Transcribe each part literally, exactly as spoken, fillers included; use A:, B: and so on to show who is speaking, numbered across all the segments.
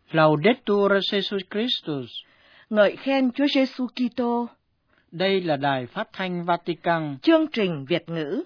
A: Laudetur Jesus Christus.
B: Ngợi khen Chúa Giêsu Kitô.
A: Đây là Đài Phát thanh Vatican.
B: Chương trình Việt ngữ.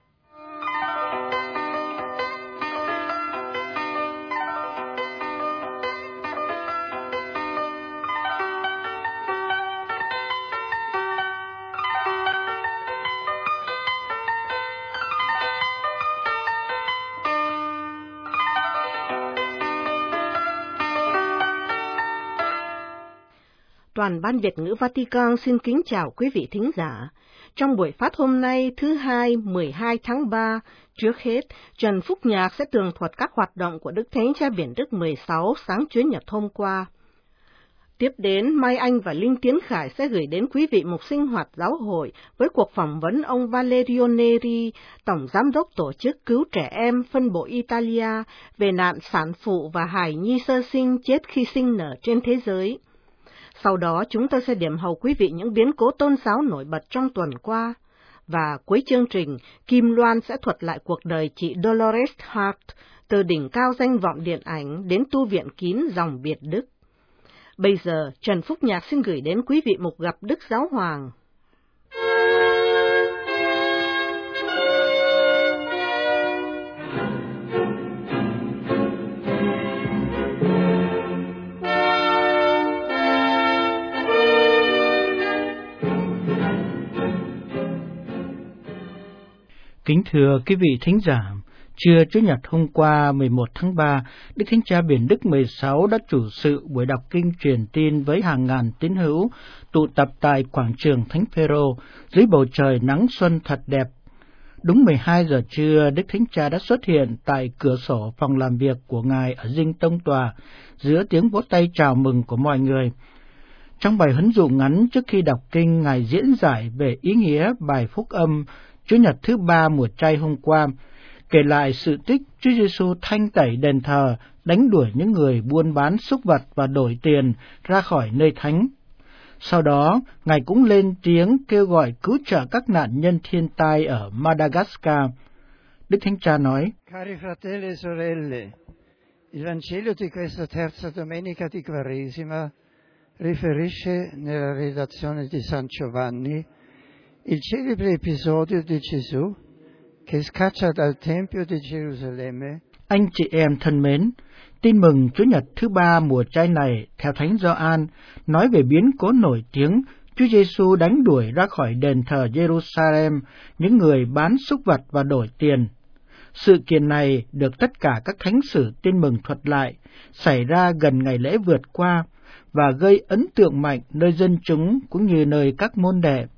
B: Toàn ban Việt ngữ Vatican xin kính chào quý vị thính giả. Trong buổi phát hôm nay thứ hai mười hai tháng ba, trước hết, Trần Phúc Nhạc sẽ tường thuật các hoạt động của Đức Thánh Cha Biển Đức mười sáu sáng Chủ nhật hôm qua. Tiếp đến, Mai Anh và Linh Tiến Khải sẽ gửi đến quý vị một sinh hoạt giáo hội với cuộc phỏng vấn ông Valerio Neri, Tổng Giám đốc Tổ chức Cứu Trẻ Em phân bộ Italia về nạn sản phụ và hài nhi sơ sinh chết khi sinh nở trên thế giới. Sau đó, chúng tôi sẽ điểm hầu quý vị những biến cố tôn giáo nổi bật trong tuần qua. Và cuối chương trình, Kim Loan sẽ thuật lại cuộc đời chị Dolores Hart, từ đỉnh cao danh vọng điện ảnh đến tu viện kín dòng Biệt Đức. Bây giờ, Trần Phúc Nhạc xin gửi đến quý vị mục gặp Đức Giáo Hoàng.
A: Kính thưa quý vị thính giả, trưa Chủ nhật hôm qua mười một tháng ba, Đức Thánh Cha Biển Đức mười sáu đã chủ sự buổi đọc kinh truyền tin với hàng ngàn tín hữu tụ tập tại quảng trường Thánh Phêrô dưới bầu trời nắng xuân thật đẹp. Đúng mười hai giờ trưa, Đức Thánh Cha đã xuất hiện tại cửa sổ phòng làm việc của Ngài ở dinh tông tòa giữa tiếng vỗ tay chào mừng của mọi người. Trong bài huấn dụ ngắn trước khi đọc kinh, Ngài diễn giải về ý nghĩa bài phúc âm Chủ nhật thứ ba mùa chay hôm qua, kể lại sự tích Chúa Giêsu thanh tẩy đền thờ, đánh đuổi những người buôn bán súc vật và đổi tiền ra khỏi nơi thánh. Sau đó, Ngài cũng lên tiếng kêu gọi cứu trợ các nạn nhân thiên tai ở Madagascar. Đức Thánh Cha nói:
C: Cari fratelli e sorelle, il Vangelo di questa terza domenica di Quaresima riferisce nella redazione di San Giovanni il celebre episodio di Gesù che scaccia dal Tempio di Gerusalemme.
A: Anh chị em thân mến, tin mừng Chủ nhật thứ ba mùa chay này theo Thánh Gioan nói về biến cố nổi tiếng Chúa Giêsu đánh đuổi ra khỏi đền thờ Jerusalem những người bán súc vật và đổi tiền. Sự kiện này được tất cả các thánh sử tin mừng thuật lại, xảy ra gần ngày lễ vượt qua và gây ấn tượng mạnh nơi dân chúng cũng như nơi các môn đệ.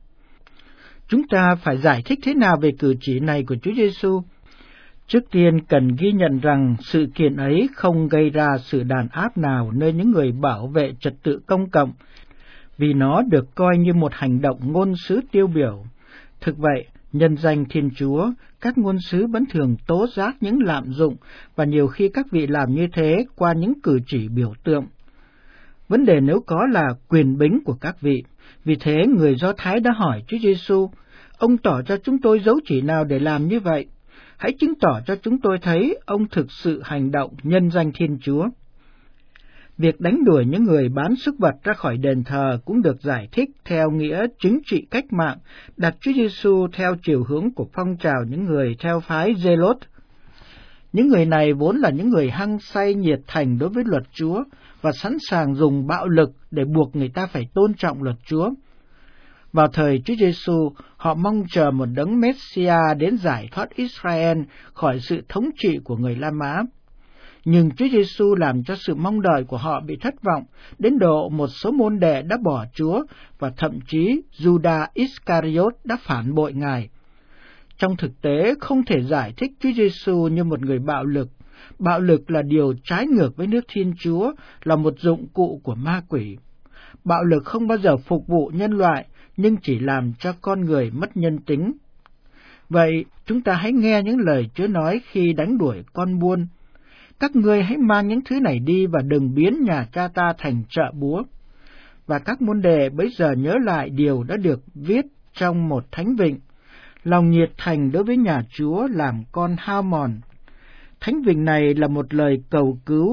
A: Chúng ta phải giải thích thế nào về cử chỉ này của Chúa Giêsu? Trước tiên cần ghi nhận rằng sự kiện ấy không gây ra sự đàn áp nào nơi những người bảo vệ trật tự công cộng, vì nó được coi như một hành động ngôn sứ tiêu biểu. Thực vậy, nhân danh Thiên Chúa, các ngôn sứ vẫn thường tố giác những lạm dụng, và nhiều khi các vị làm như thế qua những cử chỉ biểu tượng. Vấn đề nếu có là quyền bính của các vị. Vì thế, người Do Thái đã hỏi Chúa Giêsu: ông tỏ cho chúng tôi dấu chỉ nào để làm như vậy? Hãy chứng tỏ cho chúng tôi thấy ông thực sự hành động nhân danh Thiên Chúa. Việc đánh đuổi những người bán súc vật ra khỏi đền thờ cũng được giải thích theo nghĩa chính trị cách mạng, đặt Chúa Giêsu theo chiều hướng của phong trào những người theo phái Giê-lốt. Những người này vốn là những người hăng say nhiệt thành đối với luật Chúa và sẵn sàng dùng bạo lực để buộc người ta phải tôn trọng luật Chúa. Vào thời Chúa Giêsu, họ mong chờ một đấng Messia đến giải thoát Israel khỏi sự thống trị của người La Mã. Nhưng Chúa Giêsu làm cho sự mong đợi của họ bị thất vọng, đến độ một số môn đệ đã bỏ Chúa và thậm chí Judas Iscariot đã phản bội Ngài. Trong thực tế, không thể giải thích Chúa Giêsu như một người bạo lực. Bạo lực là điều trái ngược với nước Thiên Chúa, là một dụng cụ của ma quỷ. Bạo lực không bao giờ phục vụ nhân loại, nhưng chỉ làm cho con người mất nhân tính. Vậy, chúng ta hãy nghe những lời Chúa nói khi đánh đuổi con buôn. Các ngươi hãy mang những thứ này đi và đừng biến nhà cha ta thành chợ búa. Và các môn đệ bấy giờ nhớ lại điều đã được viết trong một thánh vịnh: lòng nhiệt thành đối với nhà Chúa làm con hao mòn. Thánh vịnh này là một lời cầu cứu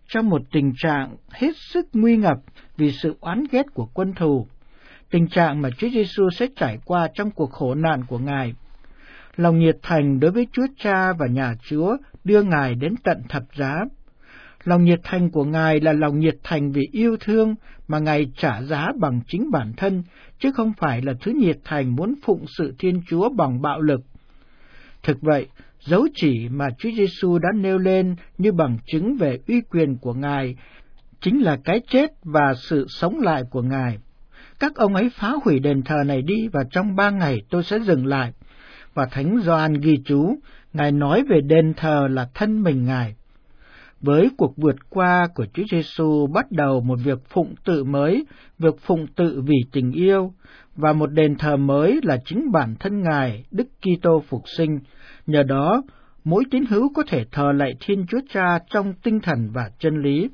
A: trong một tình trạng hết sức nguy ngập vì sự oán ghét của quân thù, tình trạng mà Chúa Giêsu sẽ trải qua trong cuộc khổ nạn của Ngài. Lòng nhiệt thành đối với Chúa Cha và nhà Chúa đưa Ngài đến tận thập giá. Lòng nhiệt thành của Ngài là lòng nhiệt thành vì yêu thương mà Ngài trả giá bằng chính bản thân, chứ không phải là thứ nhiệt thành muốn phụng sự Thiên Chúa bằng bạo lực. Thực vậy, dấu chỉ mà Chúa Giêsu đã nêu lên như bằng chứng về uy quyền của Ngài chính là cái chết và sự sống lại của Ngài. Các ông ấy phá hủy đền thờ này đi và trong ba ngày tôi sẽ dừng lại. Và Thánh Gioan ghi chú, Ngài nói về đền thờ là thân mình Ngài. Với cuộc vượt qua của Chúa Giêsu bắt đầu một việc phụng tự mới, việc phụng tự vì tình yêu, và một đền thờ mới là chính bản thân Ngài, Đức Kitô phục sinh. Nhờ đó, mỗi tín hữu có thể thờ lạy Thiên Chúa Cha trong tinh thần và chân lý.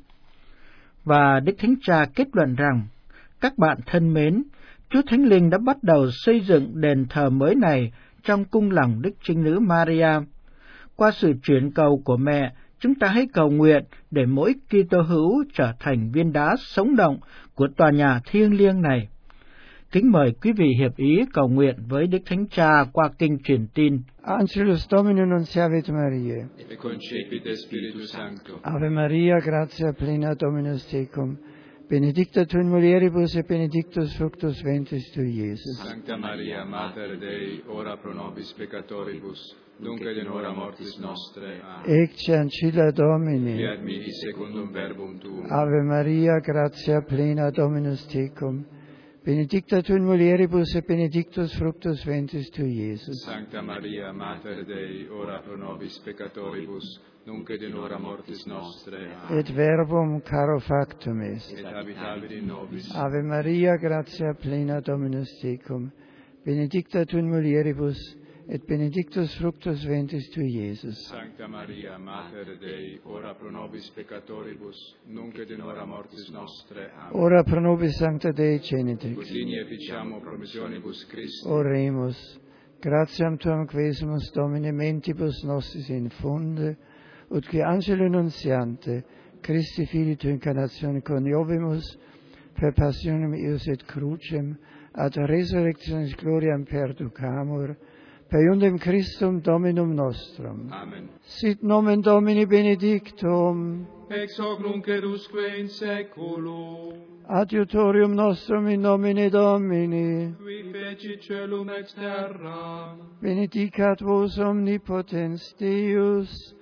A: Và Đức Thánh Cha kết luận rằng, các bạn thân mến, Chúa Thánh Linh đã bắt đầu xây dựng đền thờ mới này trong cung lòng Đức Trinh Nữ Maria. Qua sự chuyển cầu của mẹ, chúng ta hãy cầu nguyện để mỗi Kitô hữu trở thành viên đá sống động của tòa nhà thiêng liêng này. Kính mời quý vị hiệp ý cầu nguyện với Đức Thánh Cha qua kinh truyền tin.
C: Angelus Domini nunciavit Mariae.
D: Et concepit Spiritus Sancto.
C: Ave Maria, gratia plena Dominus tecum. Benedicta tu in mulieribus et benedictus fructus ventris tui, Iesus.
D: Sancta Maria, Mater Dei, ora pro nobis peccatoribus, nunc et in hora mortis nostre. Amen.
C: Ecce ancilla Domini.
D: Fiat mihi secundum verbum tuum.
C: Ave Maria, gratia plena Dominus tecum. Benedicta tu in mulieribus et benedictus fructus ventris tui, Iesus.
D: Sancta Maria, Mater Dei, ora pro nobis peccatoribus, nunc et in hora mortis nostre. Amen.
C: Et verbum caro factum est.
D: Et habitavit in nobis.
C: Ave Maria, gratia plena Dominus tecum. Benedicta tu in mulieribus et benedictus fructus ventris tui, Iesus.
D: Sancta Maria, Mater Dei, ora pro nobis peccatoribus, nunc et in hora mortis nostre. Amen.
C: Ora pro nobis Sancta Dei Genitrix.
D: Ut linie ficiamo promissionibus Christi.
C: Oremus. Gratiam tuam quesimus Domine mentibus nostris infunde, ut qui angelo nuntiante, Christi Filii tu incarnatione coniovimus, per passionem eius et crucem, ad resurrectionis gloriam perducamur, per iundem Christum Dominum nostrum.
D: Amen.
C: Sit nomen Domini benedictum,
D: Ex hoc nunc et usque in saeculum.
C: adiutorium nostrum in nomine Domini,
D: Qui fecit celum ex terram.
C: benedicat vos omnipotens Deus,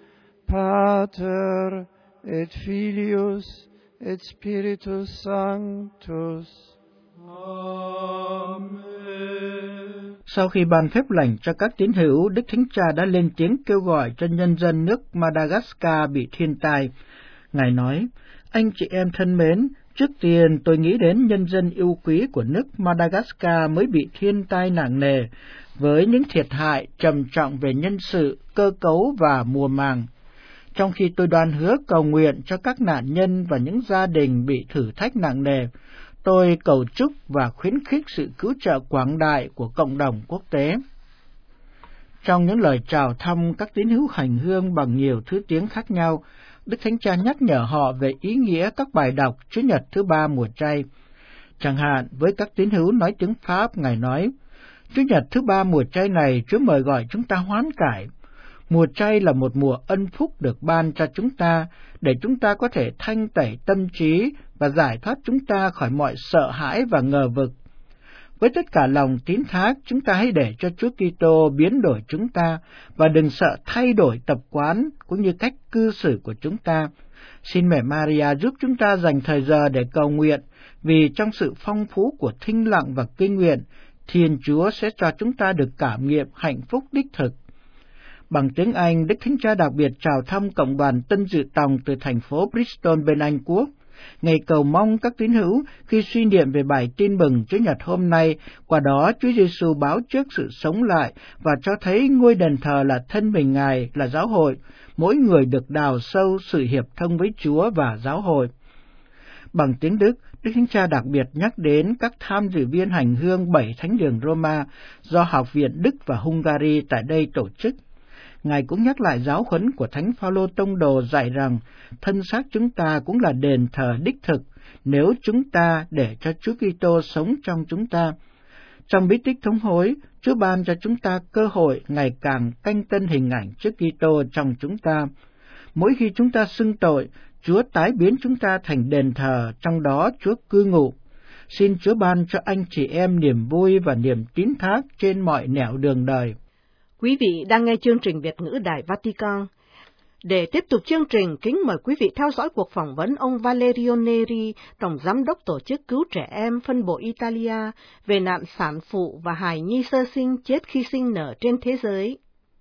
C: Pater et Filius et Spiritus Sanctus.
D: Amen.
A: Sau khi ban phép lành cho các tín hữu, Đức Thánh Cha đã lên tiếng kêu gọi cho nhân dân nước Madagascar bị thiên tai. Ngài nói, anh chị em thân mến, trước tiên tôi nghĩ đến nhân dân yêu quý của nước Madagascar mới bị thiên tai nặng nề, với những thiệt hại trầm trọng về nhân sự, cơ cấu và mùa màng. Trong khi tôi đoan hứa cầu nguyện cho các nạn nhân và những gia đình bị thử thách nặng nề, tôi cầu chúc và khuyến khích sự cứu trợ quảng đại của cộng đồng quốc tế. Trong những lời chào thăm các tín hữu hành hương bằng nhiều thứ tiếng khác nhau, Đức Thánh Cha nhắc nhở họ về ý nghĩa các bài đọc Chủ nhật thứ ba mùa chay. Chẳng hạn, với các tín hữu nói tiếng Pháp, Ngài nói, Chủ nhật thứ ba mùa chay này, Chúa mời gọi chúng ta hoán cải. Mùa chay là một mùa ân phúc được ban cho chúng ta, để chúng ta có thể thanh tẩy tâm trí và giải thoát chúng ta khỏi mọi sợ hãi và ngờ vực. Với tất cả lòng tín thác, chúng ta hãy để cho Chúa Kitô biến đổi chúng ta và đừng sợ thay đổi tập quán cũng như cách cư xử của chúng ta. Xin mẹ Maria giúp chúng ta dành thời giờ để cầu nguyện, vì trong sự phong phú của thinh lặng và kinh nguyện, Thiên Chúa sẽ cho chúng ta được cảm nghiệm hạnh phúc đích thực. Bằng tiếng Anh, Đức Thánh Cha đặc biệt chào thăm cộng đoàn Tân Dự Tòng từ thành phố Bristol bên Anh Quốc. Ngài cầu mong các tín hữu khi suy niệm về bài tin mừng Chủ nhật hôm nay, qua đó Chúa Giêsu báo trước sự sống lại và cho thấy ngôi đền thờ là thân mình Ngài, là giáo hội, mỗi người được đào sâu sự hiệp thông với Chúa và giáo hội. Bằng tiếng Đức, Đức Thánh Cha đặc biệt nhắc đến các tham dự viên hành hương bảy thánh đường Roma do Học viện Đức và Hungary tại đây tổ chức. Ngài cũng nhắc lại giáo huấn của Thánh Phaolô tông đồ dạy rằng thân xác chúng ta cũng là đền thờ đích thực nếu chúng ta để cho Chúa Kitô sống trong chúng ta. Trong bí tích thống hối, Chúa ban cho chúng ta cơ hội ngày càng canh tân hình ảnh Chúa Kitô trong chúng ta. Mỗi khi chúng ta xưng tội, Chúa tái biến chúng ta thành đền thờ, trong đó Chúa cư ngụ. Xin Chúa ban cho anh chị em niềm vui và niềm tín thác trên mọi nẻo đường đời.
B: Quý vị đang nghe chương trình Việt ngữ Đài Vatican. Để tiếp tục chương trình, kính mời quý vị theo dõi cuộc phỏng vấn ông Valerio Neri, Tổng Giám đốc Tổ chức Cứu Trẻ Em phân bộ Italia, về nạn sản phụ và hài nhi sơ sinh chết khi sinh nở trên thế giới.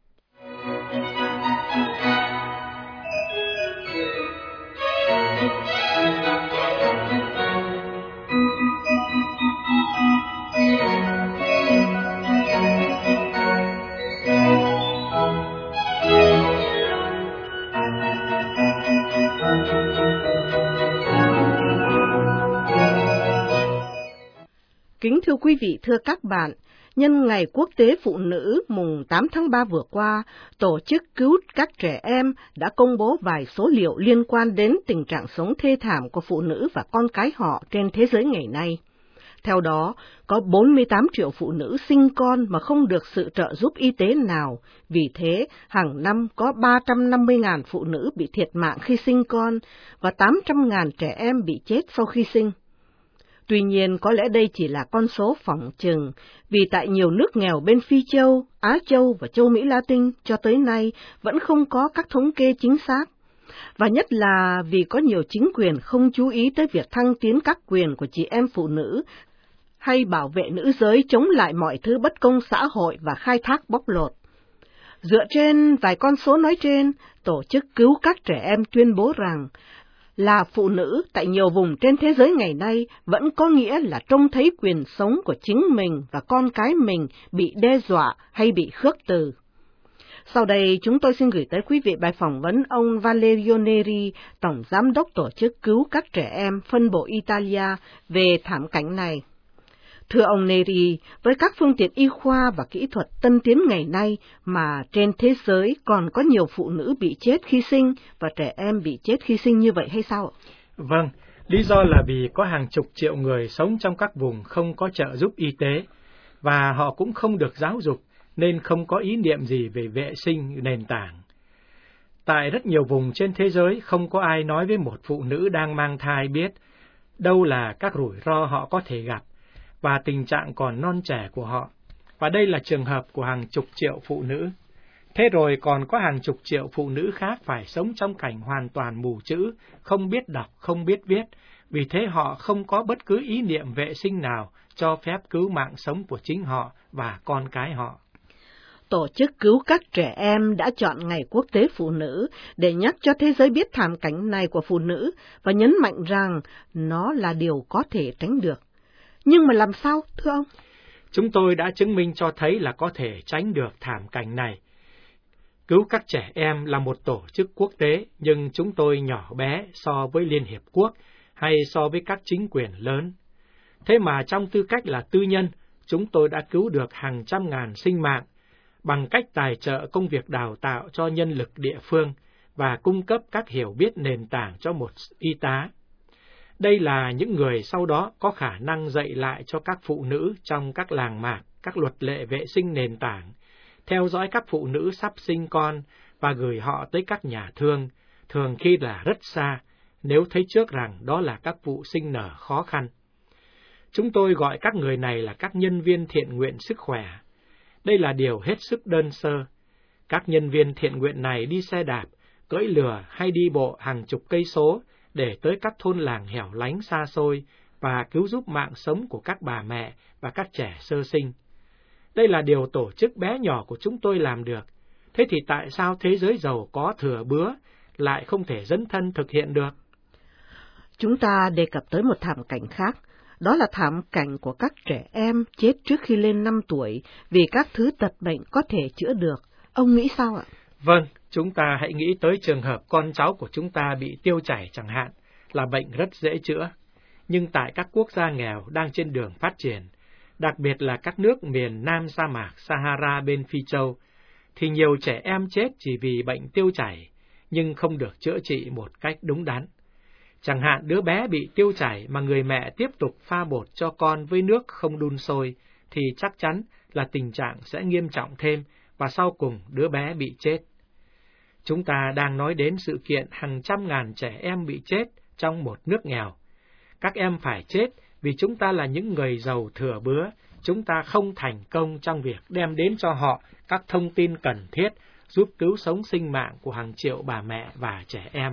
B: Kính thưa quý vị, thưa các bạn, nhân ngày Quốc tế Phụ nữ mùng tám tháng ba vừa qua, Tổ chức Cứu các Trẻ Em đã công bố vài số liệu liên quan đến tình trạng sống thê thảm của phụ nữ và con cái họ trên thế giới ngày nay. Theo đó, có bốn mươi tám triệu phụ nữ sinh con mà không được sự trợ giúp y tế nào, vì thế hàng năm có ba trăm năm mươi nghìn phụ nữ bị thiệt mạng khi sinh con và tám trăm nghìn trẻ em bị chết sau khi sinh. Tuy nhiên, có lẽ đây chỉ là con số phỏng chừng, vì tại nhiều nước nghèo bên Phi Châu, Á Châu và Châu Mỹ Latin cho tới nay vẫn không có các thống kê chính xác. Và nhất là vì có nhiều chính quyền không chú ý tới việc thăng tiến các quyền của chị em phụ nữ, hay bảo vệ nữ giới chống lại mọi thứ bất công xã hội và khai thác bóc lột. Dựa trên vài con số nói trên, Tổ chức Cứu các Trẻ Em tuyên bố rằng, là phụ nữ tại nhiều vùng trên thế giới ngày nay vẫn có nghĩa là trông thấy quyền sống của chính mình và con cái mình bị đe dọa hay bị khước từ. Sau đây, chúng tôi xin gửi tới quý vị bài phỏng vấn ông Valerio Neri, Tổng Giám đốc Tổ chức Cứu các Trẻ Em phân bộ Italia về thảm cảnh này. Thưa ông Neri, với các phương tiện y khoa và kỹ thuật tân tiến ngày nay mà trên thế giới còn có nhiều phụ nữ bị chết khi sinh và trẻ em bị chết khi sinh như vậy hay sao?
E: Vâng, lý do là vì có hàng chục triệu người sống trong các vùng không có trợ giúp y tế và họ cũng không được giáo dục nên không có ý niệm gì về vệ sinh nền tảng. Tại rất nhiều vùng trên thế giới không có ai nói với một phụ nữ đang mang thai biết đâu là các rủi ro họ có thể gặp và tình trạng còn non trẻ của họ. Và đây là trường hợp của hàng chục triệu phụ nữ. Thế rồi còn có hàng chục triệu phụ nữ khác phải sống trong cảnh hoàn toàn mù chữ, không biết đọc, không biết viết, vì thế họ không có bất cứ ý niệm vệ sinh nào cho phép cứu mạng sống của chính họ và con cái họ.
B: Tổ chức Cứu các Trẻ Em đã chọn Ngày Quốc tế Phụ nữ để nhắc cho thế giới biết thảm cảnh này của phụ nữ và nhấn mạnh rằng nó là điều có thể tránh được. Nhưng mà làm sao, thưa ông?
E: Chúng tôi đã chứng minh cho thấy là có thể tránh được thảm cảnh này. Cứu các trẻ em là một tổ chức quốc tế, nhưng chúng tôi nhỏ bé so với Liên Hiệp Quốc hay so với các chính quyền lớn. Thế mà trong tư cách là tư nhân, chúng tôi đã cứu được hàng trăm ngàn sinh mạng bằng cách tài trợ công việc đào tạo cho nhân lực địa phương và cung cấp các hiểu biết nền tảng cho một y tá. Đây là những người sau đó có khả năng dạy lại cho các phụ nữ trong các làng mạc, các luật lệ vệ sinh nền tảng, theo dõi các phụ nữ sắp sinh con và gửi họ tới các nhà thương, thường khi là rất xa, nếu thấy trước rằng đó là các vụ sinh nở khó khăn. Chúng tôi gọi các người này là các nhân viên thiện nguyện sức khỏe. Đây là điều hết sức đơn sơ. Các nhân viên thiện nguyện này đi xe đạp, cưỡi lừa hay đi bộ hàng chục cây số để tới các thôn làng hẻo lánh xa xôi và cứu giúp mạng sống của các bà mẹ và các trẻ sơ sinh. Đây là điều tổ chức bé nhỏ của chúng tôi làm được. Thế thì tại sao thế giới giàu có thừa bứa lại không thể dấn thân thực hiện được?
B: Chúng ta đề cập tới một thảm cảnh khác. Đó là thảm cảnh của các trẻ em chết trước khi lên năm tuổi vì các thứ tật bệnh có thể chữa được. Ông nghĩ sao ạ?
E: Vâng, chúng ta hãy nghĩ tới trường hợp con cháu của chúng ta bị tiêu chảy chẳng hạn, là bệnh rất dễ chữa. Nhưng tại các quốc gia nghèo đang trên đường phát triển, đặc biệt là các nước miền Nam sa mạc Sahara bên Phi Châu, thì nhiều trẻ em chết chỉ vì bệnh tiêu chảy, nhưng không được chữa trị một cách đúng đắn. Chẳng hạn đứa bé bị tiêu chảy mà người mẹ tiếp tục pha bột cho con với nước không đun sôi, thì chắc chắn là tình trạng sẽ nghiêm trọng thêm và sau cùng đứa bé bị chết. Chúng ta đang nói đến sự kiện hàng trăm ngàn trẻ em bị chết trong một nước nghèo. Các em phải chết vì chúng ta là những người giàu thừa bứa, chúng ta không thành công trong việc đem đến cho họ các thông tin cần thiết giúp cứu sống sinh mạng của hàng triệu bà mẹ và trẻ em.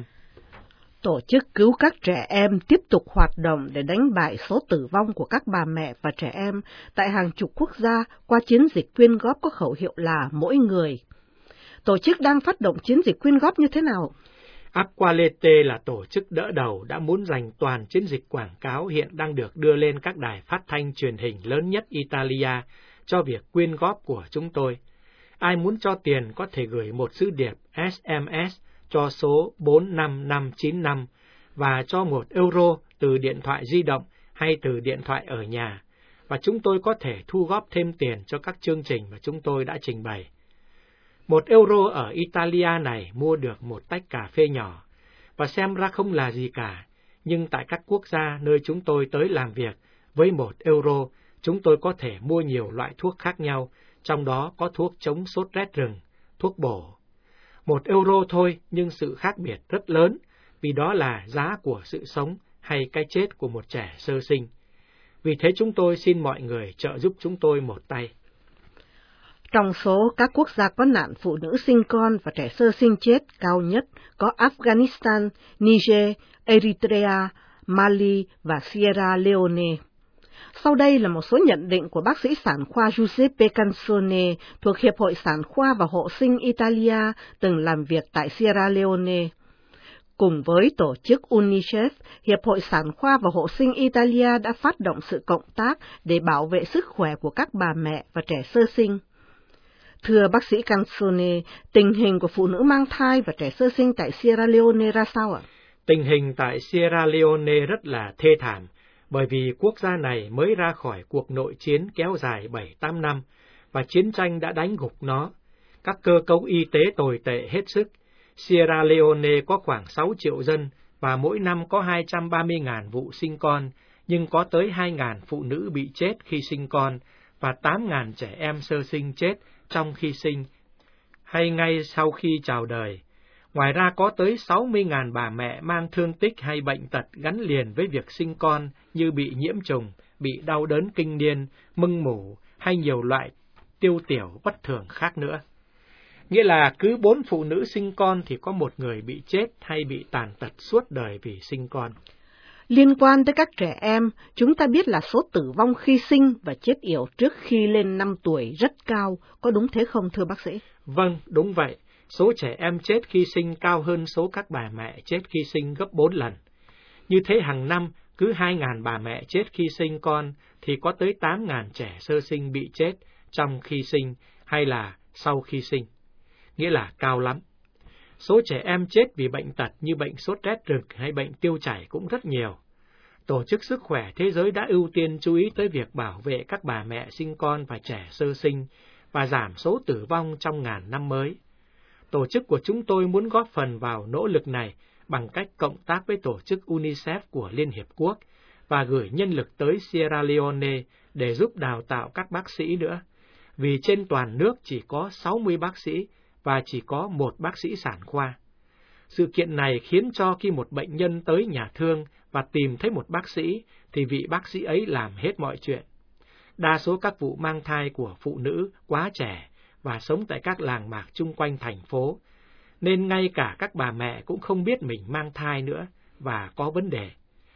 B: Tổ chức cứu các trẻ em tiếp tục hoạt động để đánh bại số tử vong của các bà mẹ và trẻ em tại hàng chục quốc gia qua chiến dịch quyên góp có khẩu hiệu là mỗi người. Tổ chức đang phát động chiến dịch quyên góp như thế nào?
E: Acqualete là tổ chức đỡ đầu đã muốn dành toàn chiến dịch quảng cáo hiện đang được đưa lên các đài phát thanh truyền hình lớn nhất Italia cho việc quyên góp của chúng tôi. Ai muốn cho tiền có thể gửi một sứ điệp ét em ét cho số bốn năm năm chín năm và cho một euro từ điện thoại di động hay từ điện thoại ở nhà, và chúng tôi có thể thu góp thêm tiền cho các chương trình mà chúng tôi đã trình bày. Một euro ở Italia này mua được một tách cà phê nhỏ, và xem ra không là gì cả, nhưng tại các quốc gia nơi chúng tôi tới làm việc, với một euro, chúng tôi có thể mua nhiều loại thuốc khác nhau, trong đó có thuốc chống sốt rét rừng, thuốc bổ. Một euro thôi, nhưng sự khác biệt rất lớn, vì đó là giá của sự sống hay cái chết của một trẻ sơ sinh. Vì thế chúng tôi xin mọi người trợ giúp chúng tôi một tay.
B: Trong số các quốc gia có nạn phụ nữ sinh con và trẻ sơ sinh chết cao nhất có Afghanistan, Niger, Eritrea, Mali và Sierra Leone. Sau đây là một số nhận định của bác sĩ sản khoa Giuseppe Canzone thuộc Hiệp hội Sản khoa và Hộ sinh Italia từng làm việc tại Sierra Leone. Cùng với tổ chức UNICEF, Hiệp hội Sản khoa và Hộ sinh Italia đã phát động sự cộng tác để bảo vệ sức khỏe của các bà mẹ và trẻ sơ sinh. Thưa bác sĩ Canzone, tình hình của phụ nữ mang thai và trẻ sơ sinh tại Sierra Leone ra sao ạ?
E: Tình hình tại Sierra Leone rất là thê thảm, bởi vì quốc gia này mới ra khỏi cuộc nội chiến kéo dài bảy tám năm, và chiến tranh đã đánh gục nó. Các cơ cấu y tế tồi tệ hết sức. Sierra Leone có khoảng sáu triệu dân, và mỗi năm có hai trăm ba mươi nghìn vụ sinh con, nhưng có tới hai nghìn phụ nữ bị chết khi sinh con, và tám nghìn trẻ em sơ sinh chết trong khi sinh, hay ngay sau khi chào đời. Ngoài ra có tới sáu mươi nghìn bà mẹ mang thương tích hay bệnh tật gắn liền với việc sinh con như bị nhiễm trùng, bị đau đớn kinh niên, mưng mủ hay nhiều loại tiêu tiểu bất thường khác nữa. Nghĩa là cứ bốn phụ nữ sinh con thì có một người bị chết hay bị tàn tật suốt đời vì sinh con.
B: Liên quan tới các trẻ em, chúng ta biết là số tử vong khi sinh và chết yểu trước khi lên năm tuổi rất cao, có đúng thế không thưa bác sĩ?
E: Vâng, đúng vậy. Số trẻ em chết khi sinh cao hơn số các bà mẹ chết khi sinh gấp bốn lần. Như thế hàng năm, cứ hai nghìn bà mẹ chết khi sinh con thì có tới tám nghìn trẻ sơ sinh bị chết trong khi sinh hay là sau khi sinh. Nghĩa là cao lắm. Số trẻ em chết vì bệnh tật như bệnh sốt rét rực hay bệnh tiêu chảy cũng rất nhiều. Tổ chức Sức khỏe Thế giới đã ưu tiên chú ý tới việc bảo vệ các bà mẹ sinh con và trẻ sơ sinh và giảm số tử vong trong ngàn năm mới. Tổ chức của chúng tôi muốn góp phần vào nỗ lực này bằng cách cộng tác với tổ chức UNICEF của Liên Hiệp Quốc và gửi nhân lực tới Sierra Leone để giúp đào tạo các bác sĩ nữa, vì trên toàn nước chỉ có sáu mươi bác sĩ và chỉ có một bác sĩ sản khoa. Sự kiện này khiến cho khi một bệnh nhân tới nhà thương và tìm thấy một bác sĩ, thì vị bác sĩ ấy làm hết mọi chuyện. Đa số các vụ mang thai của phụ nữ quá trẻ và sống tại các làng mạc chung quanh thành phố, nên ngay cả các bà mẹ cũng không biết mình mang thai nữa và có vấn đề.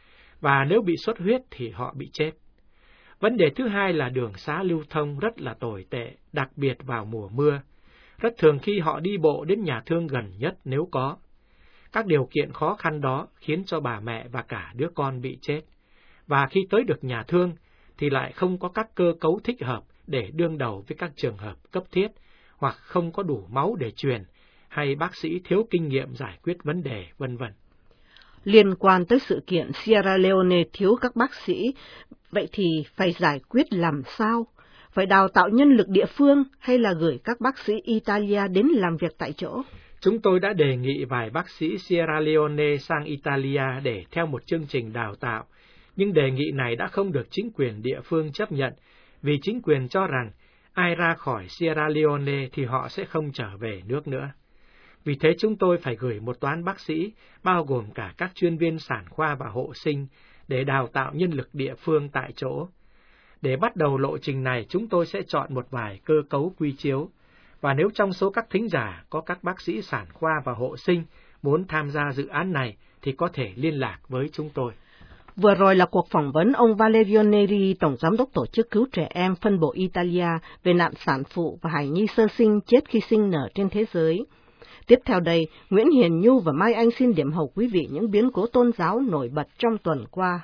E: Và nếu bị xuất huyết thì họ bị chết. Vấn đề thứ hai là đường xá lưu thông rất là tồi tệ, đặc biệt vào mùa mưa. Rất thường khi họ đi bộ đến nhà thương gần nhất nếu có. Các điều kiện khó khăn đó khiến cho bà mẹ và cả đứa con bị chết. Và khi tới được nhà thương thì lại không có các cơ cấu thích hợp để đương đầu với các trường hợp cấp thiết, hoặc không có đủ máu để truyền, hay bác sĩ thiếu kinh nghiệm giải quyết vấn đề, vân vân.
B: Liên quan tới sự kiện Sierra Leone thiếu các bác sĩ, vậy thì phải giải quyết làm sao? Phải đào tạo nhân lực địa phương hay là gửi các bác sĩ Italia đến làm việc tại chỗ?
E: Chúng tôi đã đề nghị vài bác sĩ Sierra Leone sang Italia để theo một chương trình đào tạo, nhưng đề nghị này đã không được chính quyền địa phương chấp nhận, vì chính quyền cho rằng ai ra khỏi Sierra Leone thì họ sẽ không trở về nước nữa. Vì thế chúng tôi phải gửi một toán bác sĩ, bao gồm cả các chuyên viên sản khoa và hộ sinh, để đào tạo nhân lực địa phương tại chỗ. Để bắt đầu lộ trình này, chúng tôi sẽ chọn một vài cơ cấu quy chiếu, và nếu trong số các thính giả có các bác sĩ sản khoa và hộ sinh muốn tham gia dự án này, thì có thể liên lạc với chúng tôi.
B: Vừa rồi là cuộc phỏng vấn ông Valerio Neri, Tổng Giám đốc Tổ chức Cứu Trẻ Em phân bộ Italia về nạn sản phụ và hài nhi sơ sinh chết khi sinh nở trên thế giới. Tiếp theo đây, Nguyễn Hiền Nhu và Mai Anh xin điểm hậu quý vị những biến cố tôn giáo nổi bật trong tuần qua.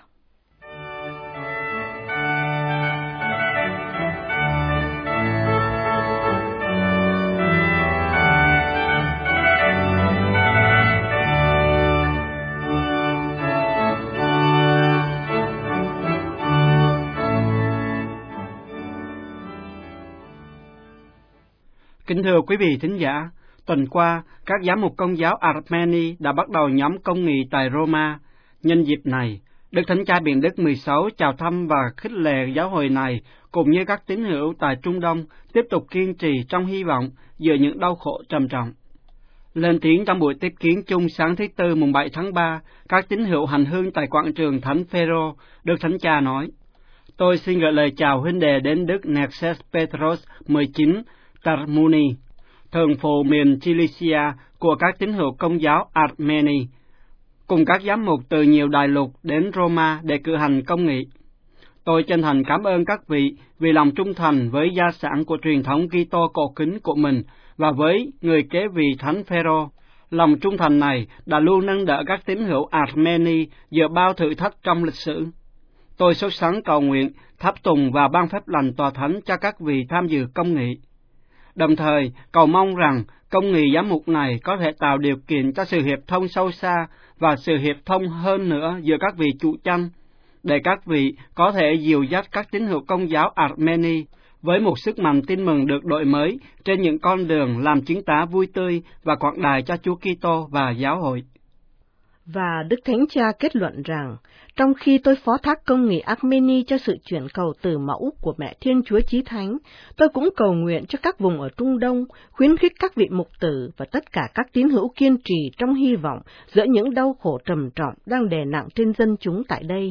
F: Kính thưa quý vị thính giả, tuần qua, các giám mục Công giáo Armeni đã bắt đầu nhóm công nghị tại Roma. Nhân dịp này, Đức Thánh Cha Biển Đức mười sáu chào thăm và khích lệ giáo hội này, cũng như các tín hữu tại Trung Đông, tiếp tục kiên trì trong hy vọng giữa những đau khổ trầm trọng. Lên tiếng trong buổi tiếp kiến chung sáng thứ Tư mùng bảy tháng ba, các tín hữu hành hương tại quảng trường Thánh Phêrô, Đức Thánh Cha nói: Tôi xin gửi lời chào huynh đệ đến Đức Nexes Petros mười chín Tarmuni, thường phụ miền Cilicia của các tín hữu Công giáo Armeni, cùng các giám mục từ nhiều đại lục đến Roma để cử hành công nghị. Tôi chân thành cảm ơn các vị vì lòng trung thành với gia sản của truyền thống Kitô cổ kính của mình và với người kế vị Thánh Phêrô. Lòng trung thành này đã luôn nâng đỡ các tín hữu Armeni giữa bao thử thách trong lịch sử. Tôi sốt sắng cầu nguyện, tháp tùng và ban phép lành tòa thánh cho các vị tham dự công nghị. Đồng thời, cầu mong rằng công nghị giám mục này có thể tạo điều kiện cho sự hiệp thông sâu xa và sự hiệp thông hơn nữa giữa các vị chủ chăn, để các vị có thể dìu dắt các tín hữu Công giáo Armeni với một sức mạnh tin mừng được đổi mới trên những con đường làm chứng tá vui tươi và quảng đại cho Chúa Kitô và giáo hội.
B: Và Đức Thánh Cha kết luận rằng, trong khi tôi phó thác công nghị Armeni cho sự chuyển cầu từ mẫu của Mẹ Thiên Chúa Chí Thánh, tôi cũng cầu nguyện cho các vùng ở Trung Đông, khuyến khích các vị mục tử và tất cả các tín hữu kiên trì trong hy vọng giữa những đau khổ trầm trọng đang đè nặng trên dân chúng tại đây.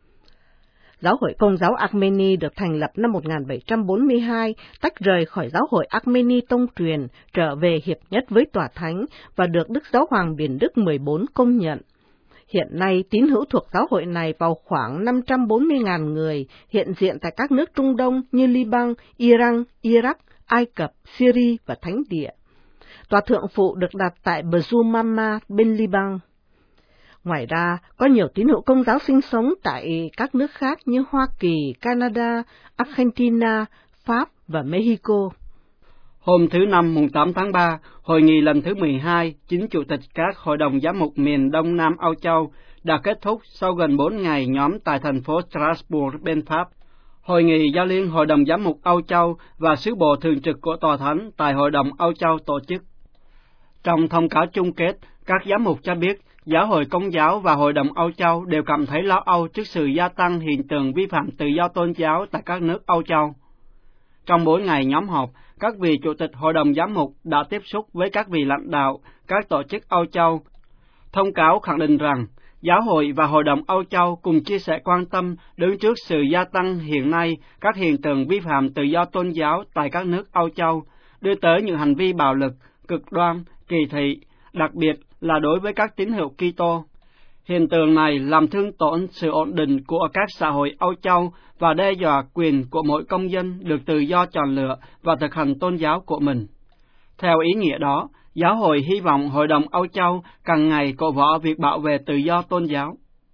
B: Giáo hội Công giáo Armeni được thành lập năm một nghìn bảy trăm bốn mươi hai, tách rời khỏi giáo hội Armeni tông truyền, trở về hiệp nhất với Tòa Thánh và được Đức Giáo hoàng Biển Đức mười bốn công nhận. Hiện nay, tín hữu thuộc giáo hội này vào khoảng năm trăm bốn mươi nghìn người, hiện diện tại các nước Trung Đông như Liban, Iran, Iraq, Ai Cập, Syria và Thánh Địa. Tòa thượng phụ được đặt tại Bzumama bên Liban. Ngoài ra, có nhiều tín hữu Công giáo sinh sống tại các nước khác như Hoa Kỳ, Canada, Argentina, Pháp và Mexico.
F: Hôm thứ Năm mùng tám tháng ba, hội nghị lần thứ mười hai, chính chủ tịch các hội đồng giám mục miền Đông Nam Âu Châu đã kết thúc sau gần bốn ngày nhóm tại thành phố Strasbourg bên Pháp. Hội nghị giao liên Hội đồng giám mục Âu Châu và sứ bộ thường trực của Tòa Thánh tại Hội đồng Âu Châu tổ chức. Trong thông cáo chung kết, các giám mục cho biết Giáo hội Công giáo và Hội đồng Âu Châu đều cảm thấy lo âu trước sự gia tăng hiện tượng vi phạm tự do tôn giáo tại các nước Âu Châu. Trong bốn ngày nhóm họp, các vị chủ tịch Hội đồng Giám mục đã tiếp xúc với các vị lãnh đạo, các tổ chức Âu Châu. Thông cáo khẳng định rằng, Giáo hội và Hội đồng Âu Châu cùng chia sẻ quan tâm đứng trước sự gia tăng hiện nay các hiện tượng vi phạm tự do tôn giáo tại các nước Âu Châu, đưa tới những hành vi bạo lực, cực đoan, kỳ thị, đặc biệt là đối với các tín hữu Kitô. Hiện tượng này làm thương tổn sự ổn định của các xã hội Âu Châu và đe dọa quyền của mỗi công dân được tự do chọn lựa và thực hành tôn giáo của mình. Theo ý nghĩa đó, Giáo hội hy vọng Hội đồng Âu Châu càng ngày cổ võ việc bảo vệ tự do tôn giáo.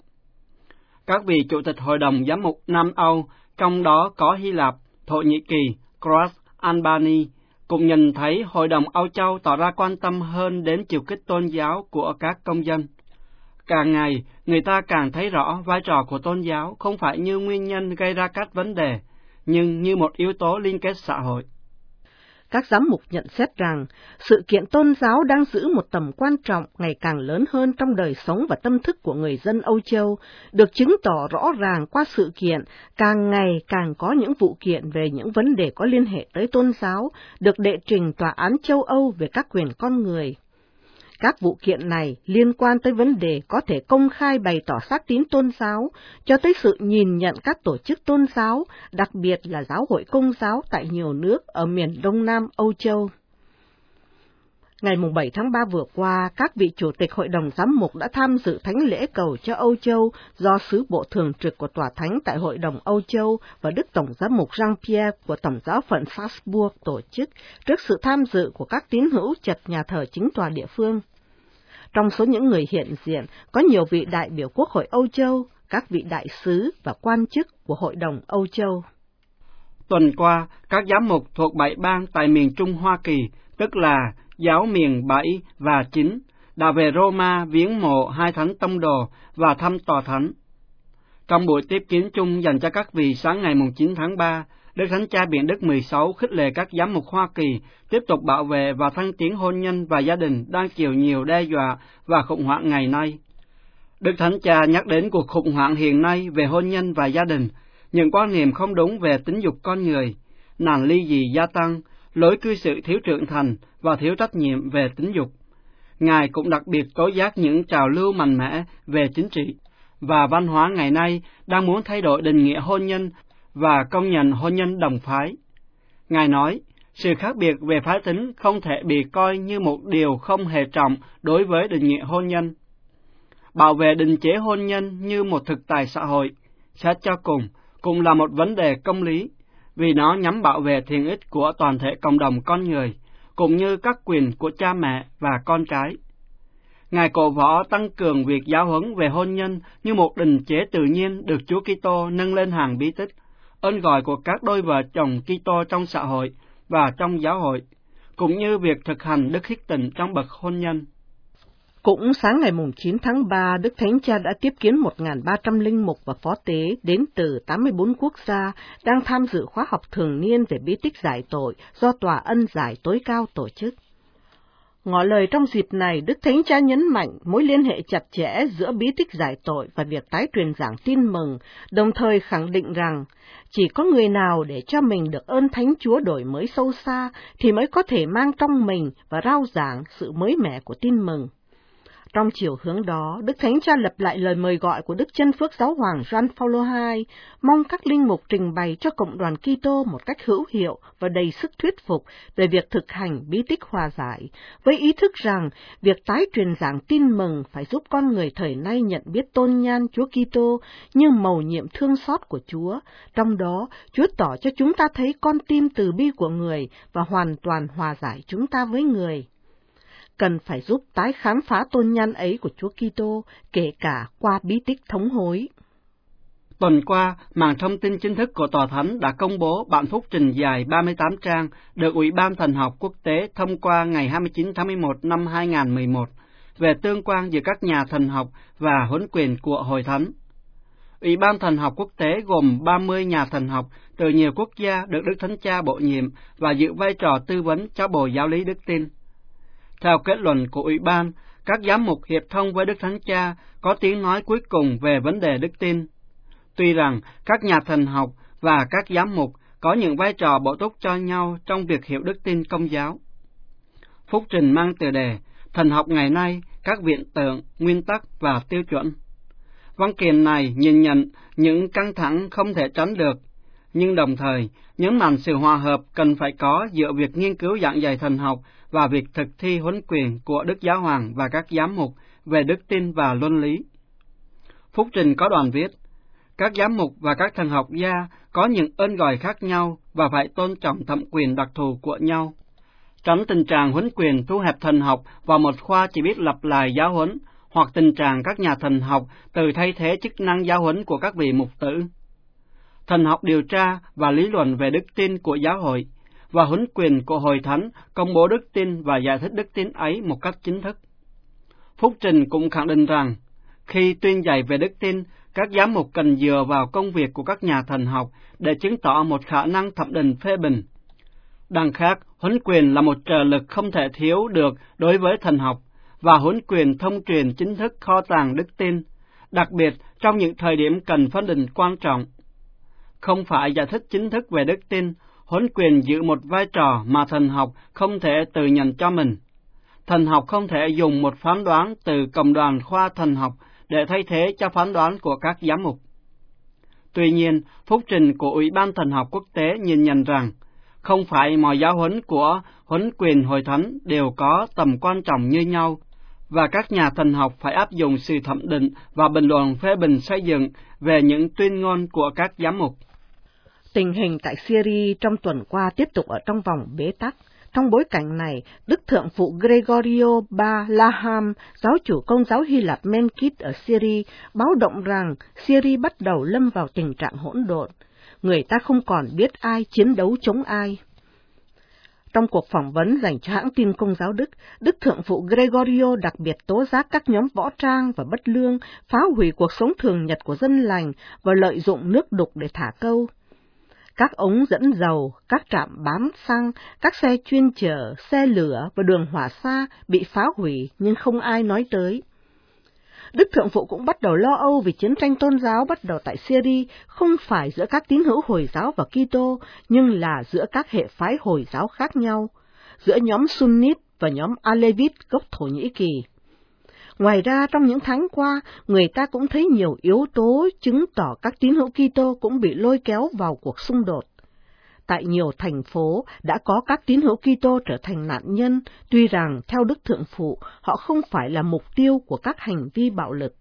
F: Các vị chủ tịch Hội đồng Giám mục Nam Âu, trong đó có Hy Lạp, Thổ Nhĩ Kỳ, Croatia, Albania, cũng nhìn thấy Hội đồng Âu Châu tỏ ra quan tâm hơn đến chiều kích tôn giáo của các công dân. Càng ngày, người ta càng thấy rõ vai trò của tôn giáo không phải như nguyên nhân gây ra các vấn đề, nhưng như một yếu tố liên kết xã hội.
B: Các giám mục nhận xét rằng, sự kiện tôn giáo đang giữ một tầm quan trọng ngày càng lớn hơn trong đời sống và tâm thức của người dân Âu Châu, được chứng tỏ rõ ràng qua sự kiện, càng ngày càng có những vụ kiện về những vấn đề có liên hệ tới tôn giáo, được đệ trình Tòa án châu Âu về các quyền con người. Các vụ kiện này liên quan tới vấn đề có thể công khai bày tỏ xác tín tôn giáo, cho tới sự nhìn nhận các tổ chức tôn giáo, đặc biệt là giáo hội Công giáo tại nhiều nước ở miền Đông Nam Âu Châu. Ngày bảy tháng ba vừa qua, các vị chủ tịch Hội đồng Giám mục đã tham dự thánh lễ cầu cho Âu Châu do sứ bộ thường trực của Tòa Thánh tại Hội đồng Âu Châu và Đức Tổng giám mục Jean-Pierre của Tổng giáo phận Strasbourg tổ chức trước sự tham dự của các tín hữu chật nhà thờ chính tòa địa phương. Trong số những người hiện diện có nhiều vị đại biểu Quốc hội Âu Châu, các vị đại sứ và quan chức của Hội đồng Âu Châu.
F: Tuần qua, các giám mục thuộc bảy bang tại miền Trung Hoa Kỳ, tức là giáo miền bảy và chín, đã về Roma viếng mộ hai thánh tông đồ và thăm tòa thánh. Trong buổi tiếp kiến chung dành cho các vị sáng ngày chín tháng ba, Đức Thánh Cha Biển Đức mười sáu khích lệ các giám mục Hoa Kỳ tiếp tục bảo vệ và thăng tiến hôn nhân và gia đình đang chịu nhiều đe dọa và khủng hoảng ngày nay. Đức Thánh Cha nhắc đến cuộc khủng hoảng hiện nay về hôn nhân và gia đình, những quan niệm không đúng về tính dục con người, nạn ly dị gia tăng, lối cư xử thiếu trưởng thành và thiếu trách nhiệm về tính dục. Ngài cũng đặc biệt tố giác những trào lưu mạnh mẽ về chính trị và văn hóa ngày nay đang muốn thay đổi định nghĩa hôn nhân và công nhận hôn nhân đồng phái. Ngài nói, sự khác biệt về phái tính không thể bị coi như một điều không hề trọng đối với định nghĩa hôn nhân. Bảo vệ định chế hôn nhân như một thực tại xã hội, xét cho cùng, cũng là một vấn đề công lý, vì nó nhằm bảo vệ thiện ích của toàn thể cộng đồng con người, cũng như các quyền của cha mẹ và con cái. Ngài cổ võ tăng cường việc giáo huấn về hôn nhân như một định chế tự nhiên được Chúa Kitô nâng lên hàng bí tích, ơn gọi của các đôi vợ chồng Kitô trong xã hội và trong giáo hội, cũng như việc thực hành đức khích tịnh trong bậc hôn nhân.
B: Cũng sáng ngày chín tháng ba, Đức Thánh Cha đã tiếp kiến một nghìn ba trăm linh mục và phó tế đến từ tám mươi bốn quốc gia đang tham dự khóa học thường niên về bí tích giải tội do Tòa Ân Giải tối cao tổ chức. Ngỏ lời trong dịp này, Đức Thánh Cha nhấn mạnh mối liên hệ chặt chẽ giữa bí tích giải tội và việc tái truyền giảng tin mừng, đồng thời khẳng định rằng chỉ có người nào để cho mình được ơn Thánh Chúa đổi mới sâu xa thì mới có thể mang trong mình và rao giảng sự mới mẻ của tin mừng. Trong chiều hướng đó, Đức Thánh Cha lặp lại lời mời gọi của Đức Chân Phước Giáo hoàng Gioan Phaolô đệ nhị, mong các linh mục trình bày cho cộng đoàn Kitô một cách hữu hiệu và đầy sức thuyết phục về việc thực hành bí tích hòa giải, với ý thức rằng việc tái truyền giảng tin mừng phải giúp con người thời nay nhận biết tôn nhan Chúa Kitô như mầu nhiệm thương xót của Chúa, trong đó Chúa tỏ cho chúng ta thấy con tim từ bi của người và hoàn toàn hòa giải chúng ta với người. Cần phải giúp tái khám phá tôn nhan ấy của Chúa Kitô, kể cả qua bí tích thống hối.
F: Tuần qua, màn thông tin chính thức của Tòa Thánh đã công bố bản phúc trình dài ba mươi tám trang được Ủy ban Thần học Quốc tế thông qua ngày hai mươi chín tháng mười một năm hai nghìn không trăm mười một về tương quan giữa các nhà thần học và huấn quyền của Hội Thánh. Ủy ban Thần học Quốc tế gồm ba mươi nhà thần học từ nhiều quốc gia được Đức Thánh Cha bổ nhiệm và giữ vai trò tư vấn cho Bộ Giáo lý Đức tin. Theo kết luận của Ủy ban, các giám mục hiệp thông với Đức Thánh Cha có tiếng nói cuối cùng về vấn đề đức tin. Tuy rằng các nhà thần học và các giám mục có những vai trò bổ túc cho nhau trong việc hiểu đức tin Công giáo. Phúc trình mang tựa đề Thần học ngày nay, các viện tượng, nguyên tắc và tiêu chuẩn. Văn kiện này nhìn nhận những căng thẳng không thể tránh được, nhưng đồng thời nhấn mạnh sự hòa hợp cần phải có giữa việc nghiên cứu giảng dạy thần học và việc thực thi huấn quyền của Đức Giáo hoàng và các giám mục về đức tin và luân lý. Phúc trình có đoạn viết, các giám mục và các thần học gia có những ơn gọi khác nhau và phải tôn trọng thẩm quyền đặc thù của nhau. Tránh tình trạng huấn quyền thu hẹp thần học vào một khoa chỉ biết lặp lại giáo huấn, hoặc tình trạng các nhà thần học từ thay thế chức năng giáo huấn của các vị mục tử. Thần học điều tra và lý luận về đức tin của giáo hội và huấn quyền của Hội Thánh công bố đức tin và giải thích đức tin ấy một cách chính thức. Phúc trình cũng khẳng định rằng, khi tuyên dạy về đức tin, các giám mục cần dựa vào công việc của các nhà thần học để chứng tỏ một khả năng thẩm định phê bình. Đằng khác, huấn quyền là một trợ lực không thể thiếu được đối với thần học, và huấn quyền thông truyền chính thức kho tàng đức tin, đặc biệt trong những thời điểm cần phán định quan trọng. Không phải giải thích chính thức về đức tin, huấn quyền giữ một vai trò mà thần học không thể tự nhận cho mình. Thần học không thể dùng một phán đoán từ cộng đoàn khoa thần học để thay thế cho phán đoán của các giám mục. Tuy nhiên, phúc trình của Ủy ban Thần học Quốc tế nhìn nhận rằng, không phải mọi giáo huấn của huấn quyền hội thánh đều có tầm quan trọng như nhau, và các nhà thần học phải áp dụng sự thẩm định và bình luận phê bình xây dựng về những tuyên ngôn của các giám mục.
B: Tình hình tại Syria trong tuần qua tiếp tục ở trong vòng bế tắc. Trong bối cảnh này, Đức Thượng phụ Gregorio ba Laham, giáo chủ Công giáo Hy Lạp Menkit ở Syria, báo động rằng Syria bắt đầu lâm vào tình trạng hỗn độn. Người ta không còn biết ai chiến đấu chống ai. Trong cuộc phỏng vấn dành cho hãng tin Công giáo Đức, Đức Thượng phụ Gregorio đặc biệt tố giác các nhóm võ trang và bất lương phá hủy cuộc sống thường nhật của dân lành và lợi dụng nước đục để thả câu. Các ống dẫn dầu, các trạm bán xăng, các xe chuyên chở, xe lửa và đường hỏa xa bị phá hủy nhưng không ai nói tới. Đức Thượng phụ cũng bắt đầu lo âu vì chiến tranh tôn giáo bắt đầu tại Syria không phải giữa các tín hữu Hồi giáo và Kitô, nhưng là giữa các hệ phái Hồi giáo khác nhau, giữa nhóm Sunnit và nhóm Alevit gốc Thổ Nhĩ Kỳ. Ngoài ra, trong những tháng qua, người ta cũng thấy nhiều yếu tố chứng tỏ các tín hữu Kitô cũng bị lôi kéo vào cuộc xung đột. Tại nhiều thành phố đã có các tín hữu Kitô trở thành nạn nhân, tuy rằng theo Đức Thượng phụ, họ không phải là mục tiêu của các hành vi bạo lực.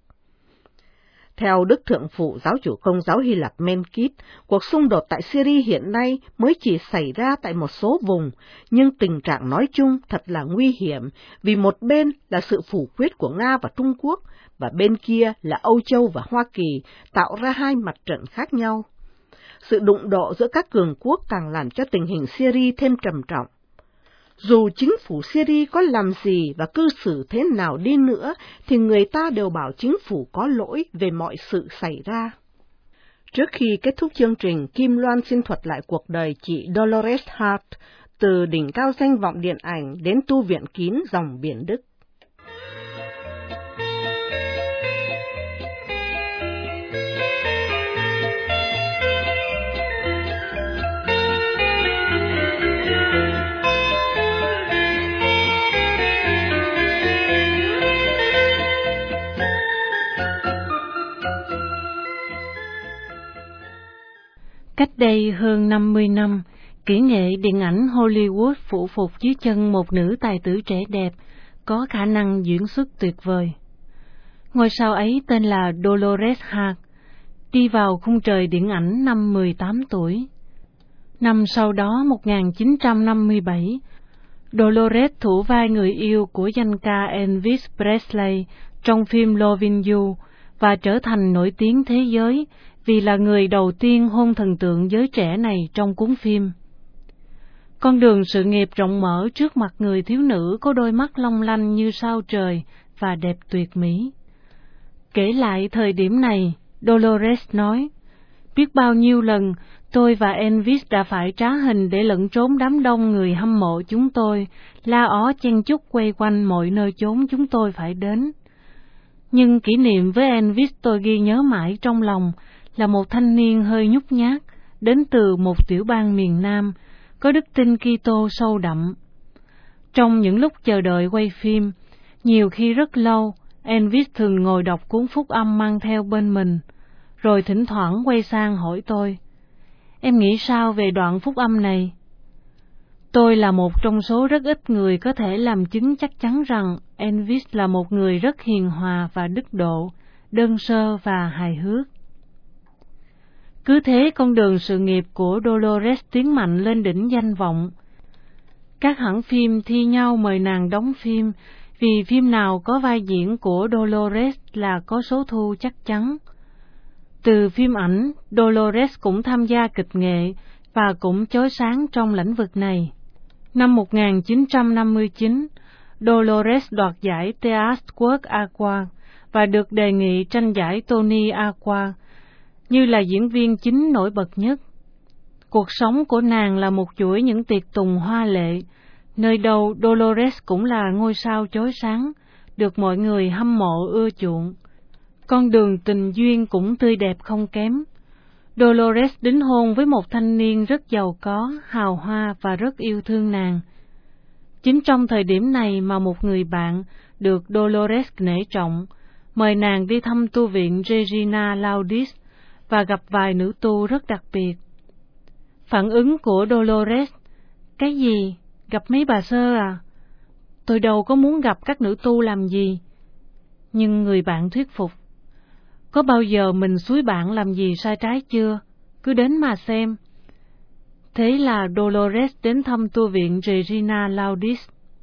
B: Theo Đức Thượng phụ giáo chủ Công giáo Hy Lạp Menkit, cuộc xung đột tại Syria hiện nay mới chỉ xảy ra tại một số vùng, nhưng tình trạng nói chung thật là nguy hiểm, vì một bên là sự phủ quyết của Nga và Trung Quốc, và bên kia là Âu Châu và Hoa Kỳ, tạo ra hai mặt trận khác nhau. Sự đụng độ giữa các cường quốc càng làm cho tình hình Syria thêm trầm trọng. Dù chính phủ Syria có làm gì và cư xử thế nào đi nữa, thì người ta đều bảo chính phủ có lỗi về mọi sự xảy ra. Trước khi kết thúc chương trình, Kim Loan xin thuật lại cuộc đời chị Dolores Hart, từ đỉnh cao danh vọng điện ảnh đến tu viện kín dòng biển Đức.
G: Cách đây hơn năm mươi năm, kỹ nghệ điện ảnh Hollywood phủ phục dưới chân một nữ tài tử trẻ đẹp, có khả năng diễn xuất tuyệt vời. Ngôi sao ấy tên là Dolores Hart, đi vào khung trời điện ảnh năm mười tám tuổi. Năm sau đó, một nghìn chín trăm năm mươi bảy, Dolores thủ vai người yêu của danh ca Elvis Presley trong phim Lovin' You và trở thành nổi tiếng thế giới vì là người đầu tiên hôn thần tượng giới trẻ này trong cuốn phim. Con đường sự nghiệp rộng mở trước mặt người thiếu nữ có đôi mắt long lanh như sao trời và đẹp tuyệt mỹ. Kể lại thời điểm này, Dolores nói, biết bao nhiêu lần tôi và Elvis đã phải trá hình để lẫn trốn đám đông người hâm mộ chúng tôi, la ó chen chúc quay quanh mọi nơi chốn chúng tôi phải đến. Nhưng kỷ niệm với Elvis tôi ghi nhớ mãi trong lòng là một thanh niên hơi nhút nhát, đến từ một tiểu bang miền Nam, có đức tin Kitô sâu đậm. Trong những lúc chờ đợi quay phim, nhiều khi rất lâu, Elvis thường ngồi đọc cuốn phúc âm mang theo bên mình, rồi thỉnh thoảng quay sang hỏi tôi, em nghĩ sao về đoạn phúc âm này? Tôi là một trong số rất ít người có thể làm chứng chắc chắn rằng Elvis là một người rất hiền hòa và đức độ, đơn sơ và hài hước. Cứ thế con đường sự nghiệp của Dolores tiến mạnh lên đỉnh danh vọng. Các hãng phim thi nhau mời nàng đóng phim, vì phim nào có vai diễn của Dolores là có số thu chắc chắn. Từ phim ảnh, Dolores cũng tham gia kịch nghệ và cũng chói sáng trong lĩnh vực này. Năm một nghìn chín trăm năm mươi chín, Dolores đoạt giải Teatro Award và được đề nghị tranh giải Tony Award như là diễn viên chính nổi bật nhất. Cuộc sống của nàng là một chuỗi những tiệc tùng hoa lệ, nơi đâu Dolores cũng là ngôi sao chói sáng, được mọi người hâm mộ ưa chuộng. Con đường tình duyên cũng tươi đẹp không kém. Dolores đính hôn với một thanh niên rất giàu có, hào hoa và rất yêu thương nàng. Chính trong thời điểm này mà một người bạn được Dolores nể trọng, mời nàng đi thăm tu viện Regina Laudis và gặp vài nữ tu rất đặc biệt. Phản ứng của Dolores: cái gì? Gặp mấy bà sơ à? Tôi đâu có muốn gặp các nữ tu làm gì. Nhưng người bạn thuyết phục: có bao giờ mình xúi bạn làm gì sai trái chưa? Cứ đến mà xem. Thế là Dolores đến thăm tu viện Regina Laudis.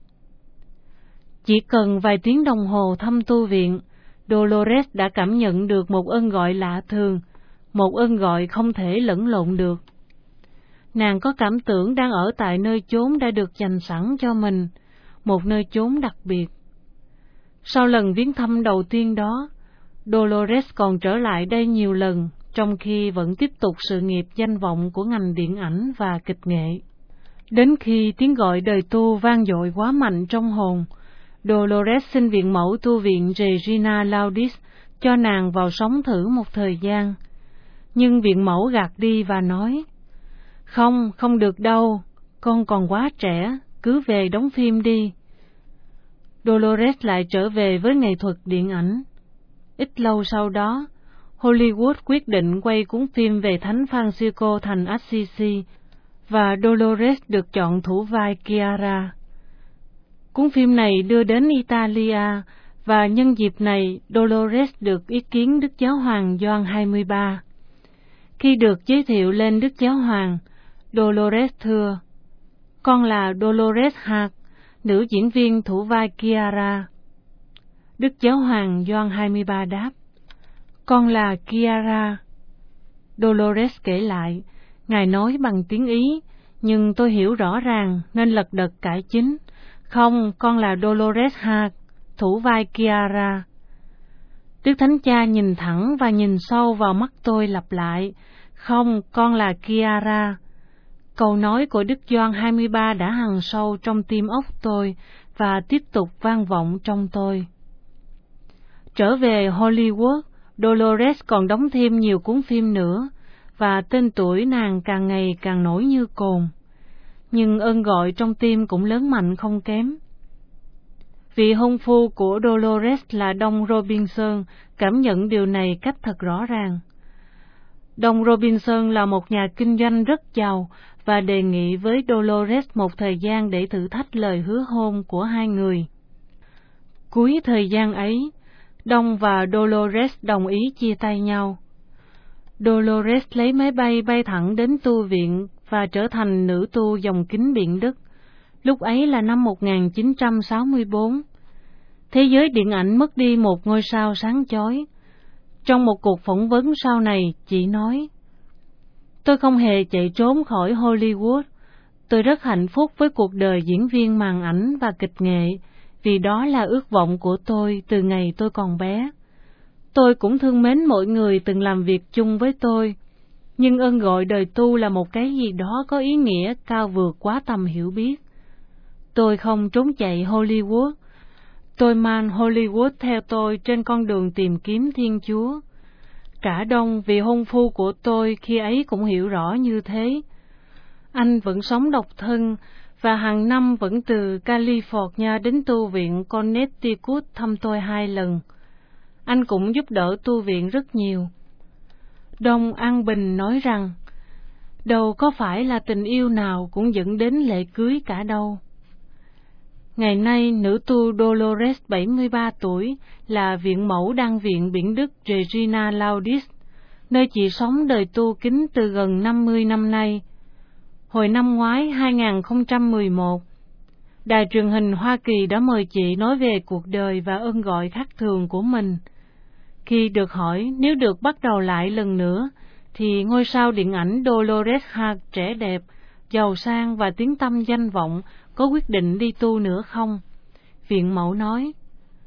G: Chỉ cần vài tiếng đồng hồ thăm tu viện, Dolores đã cảm nhận được một ơn gọi lạ thường, một ơn gọi không thể lẫn lộn được. Nàng có cảm tưởng đang ở tại nơi chốn đã được dành sẵn cho mình, một nơi chốn đặc biệt. Sau lần viếng thăm đầu tiên đó, Dolores còn trở lại đây nhiều lần, trong khi vẫn tiếp tục sự nghiệp danh vọng của ngành điện ảnh và kịch nghệ. Đến khi tiếng gọi đời tu vang dội quá mạnh trong hồn, Dolores xin viện mẫu tu viện Regina Laudis cho nàng vào sống thử một thời gian. Nhưng viện mẫu gạt đi và nói: Không, không được đâu, con còn quá trẻ, cứ về đóng phim đi. Dolores lại trở về với nghệ thuật điện ảnh. Ít lâu sau đó, Hollywood quyết định quay cuốn phim về Thánh Francisco thành Assisi, và Dolores được chọn thủ vai Chiara. Cuốn phim này đưa đến Italia, và nhân dịp này Dolores được ý kiến Đức Giáo hoàng Gioan hai mươi ba. Khi được giới thiệu lên Đức Giáo hoàng, Dolores thưa: Con là Dolores Hart, nữ diễn viên thủ vai Chiara. Đức Giáo hoàng Gioan hai mươi ba đáp: Con là Chiara. Dolores kể lại: Ngài nói bằng tiếng Ý, nhưng tôi hiểu rõ ràng nên lật đật cải chính: Không, con là Dolores Hart, thủ vai Chiara. Đức Thánh Cha nhìn thẳng và nhìn sâu vào mắt tôi lặp lại: Không, con là Chiara. Câu nói của Đức Gioan hai mươi ba đã hằn sâu trong tim óc tôi và tiếp tục vang vọng trong tôi. Trở về Hollywood, Dolores còn đóng thêm nhiều cuốn phim nữa, và tên tuổi nàng càng ngày càng nổi như cồn. Nhưng ơn gọi trong tim cũng lớn mạnh không kém. Vị hôn phu của Dolores là Don Robinson cảm nhận điều này cách thật rõ ràng. Don Robinson là một nhà kinh doanh rất giàu và đề nghị với Dolores một thời gian để thử thách lời hứa hôn của hai người. Cuối thời gian ấy, Don và Dolores đồng ý chia tay nhau. Dolores lấy máy bay bay thẳng đến tu viện và trở thành nữ tu dòng kính Biển Đức. Lúc ấy là năm một nghìn chín trăm sáu mươi bốn. Thế giới điện ảnh mất đi một ngôi sao sáng chói. Trong một cuộc phỏng vấn sau này, chị nói: Tôi không hề chạy trốn khỏi Hollywood. Tôi rất hạnh phúc với cuộc đời diễn viên màn ảnh và kịch nghệ, vì đó là ước vọng của tôi từ ngày tôi còn bé. Tôi cũng thương mến mọi người từng làm việc chung với tôi, nhưng ơn gọi đời tu là một cái gì đó có ý nghĩa cao vượt quá tầm hiểu biết. Tôi không trốn chạy Hollywood. Tôi mang Hollywood theo tôi trên con đường tìm kiếm Thiên Chúa. Cả Đông, vị hôn phu của tôi, khi ấy cũng hiểu rõ như thế. Anh vẫn sống độc thân, và hàng năm vẫn từ California đến tu viện Connecticut thăm tôi hai lần. Anh cũng giúp đỡ tu viện rất nhiều. Đông an bình nói rằng: Đâu có phải là tình yêu nào cũng dẫn đến lễ cưới cả đâu. Ngày nay, nữ tu Dolores bảy mươi ba tuổi là viện mẫu đan viện Biển Đức Regina Laudis, nơi chị sống đời tu kính từ gần năm mươi năm nay. Hồi năm ngoái hai nghìn không trăm mười một, đài truyền hình Hoa Kỳ đã mời chị nói về cuộc đời và ơn gọi khác thường của mình. Khi được hỏi nếu được bắt đầu lại lần nữa, thì ngôi sao điện ảnh Dolores Hart trẻ đẹp, giàu sang và tiếng tăm danh vọng có quyết định đi tu nữa không? Viện mẫu nói: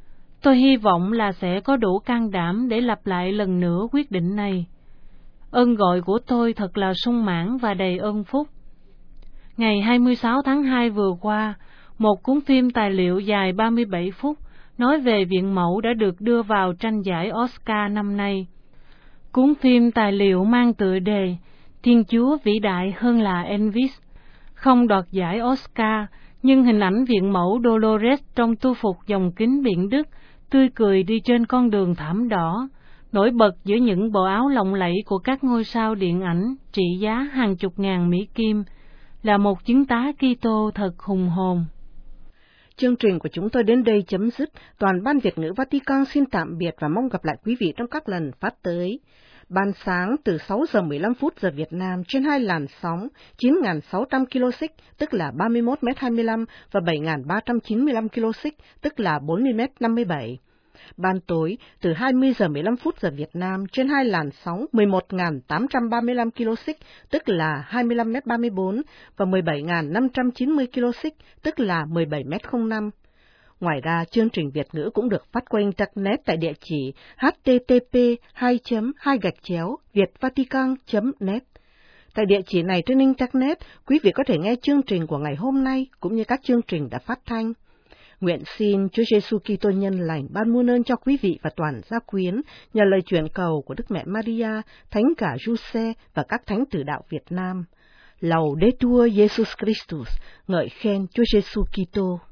G: Tôi hy vọng là sẽ có đủ can đảm để lặp lại lần nữa quyết định này. Ơn gọi của tôi thật là sung mãn và đầy ơn phúc. Ngày hai mươi sáu tháng hai vừa qua, một cuốn phim tài liệu dài ba mươi bảy phút nói về viện mẫu đã được đưa vào tranh giải Oscar năm nay. Cuốn phim tài liệu mang tựa đề Thiên Chúa vĩ đại hơn là Elvis, không đoạt giải Oscar, nhưng hình ảnh viện mẫu Dolores trong tu phục dòng kính biển Đức, tươi cười đi trên con đường thảm đỏ, nổi bật giữa những bộ áo lộng lẫy của các ngôi sao điện ảnh trị giá hàng chục ngàn Mỹ Kim, là một chứng tá Kitô thật hùng hồn.
B: Chương trình của chúng tôi đến đây chấm dứt. Toàn ban Việt ngữ Vatican xin tạm biệt và mong gặp lại quý vị trong các lần phát tới. Ban sáng từ sáu giờ mười lăm phút giờ Việt Nam trên hai làn sóng chín nghìn sáu trăm ki lô xích tức là ba mươi mốt mét hai mươi lăm và bảy nghìn ba trăm chín mươi lăm ki lô xích tức là bốn mươi mét năm mươi bảy. Ban tối từ hai mươi giờ mười lăm phút giờ Việt Nam trên hai làn sóng mười một nghìn tám trăm ba mươi lăm ki lô xích tức là hai mươi lăm mét ba mươi bốn và mười bảy nghìn năm trăm chín mươi ki lô xích tức là mười bảy mét không năm. Ngoài ra, chương trình Việt ngữ cũng được phát qua Internet tại địa chỉ h t t p hai chấm hai gạch chéo vietvatican chấm net. Tại địa chỉ này trên Internet, quý vị có thể nghe chương trình của ngày hôm nay cũng như các chương trình đã phát thanh. Nguyện xin Chúa Giêsu Kitô nhân lành ban muôn ơn cho quý vị và toàn gia quyến nhờ lời chuyển cầu của Đức Mẹ Maria, Thánh cả Giuse và các thánh tử đạo Việt Nam. Laudetur Jesus Christus, ngợi khen Chúa Giêsu Kitô.